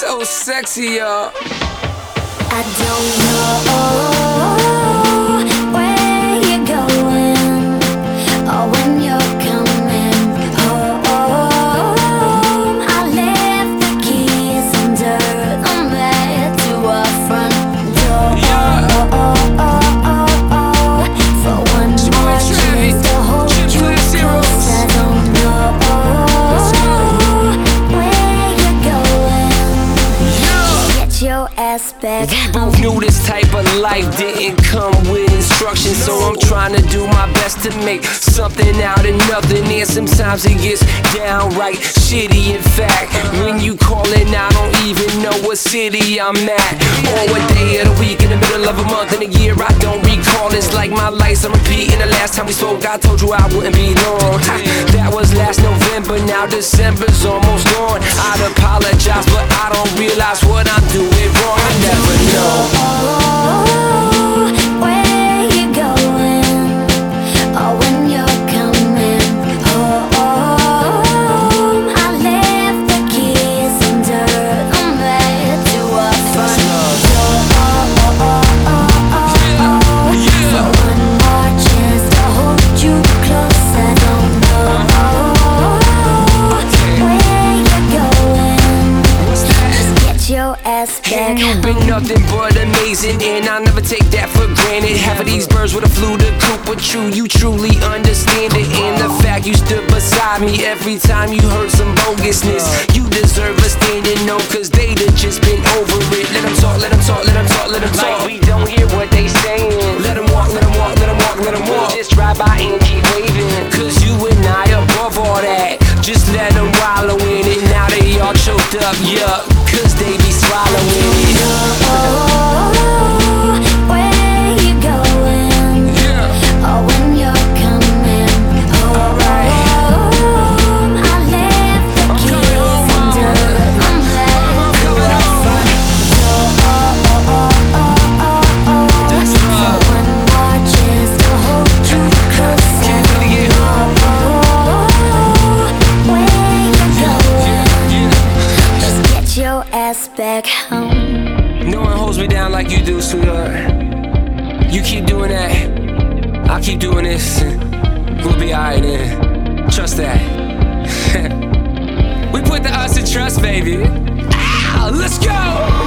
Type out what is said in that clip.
So sexy, y'all. I don't know where you're going or when you're coming home. I left the keys under the mat to our front door. For one more chance to hold you close. I don't know where you're going. Get your ass back. We both knew this type of life didn't come with instructions, so I'm trying to do my best to make something out of nothing. And sometimes it gets downright shitty. In fact, when you callin', I don't even know what city I'm at or what day of the week, in the middle of a month, in a year I don't recall. It's like my life's I'm repeating. The last time we spoke, I told you I wouldn't be long. That was last November, now December's almost gone. I'd apologize, but I don't realize what I'm doing wrong. I never know where you're going or when you're coming home. I left the keys under the mat to our front door. For one more chance to hold you close. I don't know where you're going. Just get your ass back. You've been nothing but amazing, and I'll never take that for granted. Half of these birds would have flew the coop, but you truly understand it. And the fact you stood beside me every time you heard some bogusness, you deserve a standing no, cause they'd have just been over it. Let them talk, let them talk, let them talk, let them talk. Like we don't hear what they saying. Let them walk, let them walk, let them walk, let them walk. Just drive by and keep waving, cause you and I above all that. Just let them wallow in it. Now they all choked up, yuck, cause they be swallowing it. Where you going? Or when you're coming home? I left the keys under the mat to our front door. For one more chance to hold you close. I don't know where you're going. Just get your ass back home. No one holds me down like you do, sweetheart. You keep doing that, I'll keep doing this. We'll be alright then. Trust that. We put the us in trust, baby. Ow, let's go!